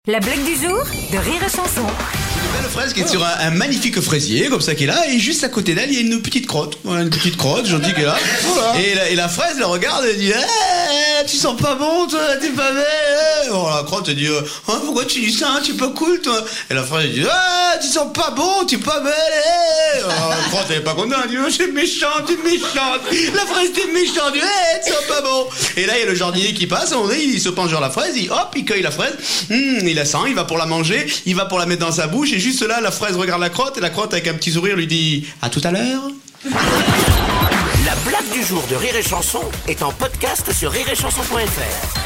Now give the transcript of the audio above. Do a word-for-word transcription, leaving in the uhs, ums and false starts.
La blague du jour de Rire et Chanson. Une belle fraise qui est sur un, un magnifique fraisier, comme ça, qui est là, et juste à côté d'elle, il y a une petite crotte. Voilà, une petite crotte, gentille, qui est là. Et la, et la fraise, elle regarde, elle dit eh, tu sens pas bon, toi, t'es pas belle. Eh. Bon, la crotte, elle dit oh, pourquoi tu dis ça, hein, tu es pas cool, toi. Et la fraise, elle dit ah, tu sens pas bon, tu es pas belle. Eh. Alors, la crotte, elle est pas contente, elle dit oh, c'est méchante, tu es méchante. La fraise, t'es méchante, eh, tu sens pas bon. Et là, il y a le jardinier qui passe, on dit, il se penche vers la fraise, il hop, il cueille la fraise, hum, il la sent, il va pour la manger, il va pour la mettre dans sa bouche, et juste là, la fraise regarde la crotte, et la crotte, avec un petit sourire, lui dit à tout à l'heure. La blague du jour de Rire et Chanson est en podcast sur rire et chanson point f r.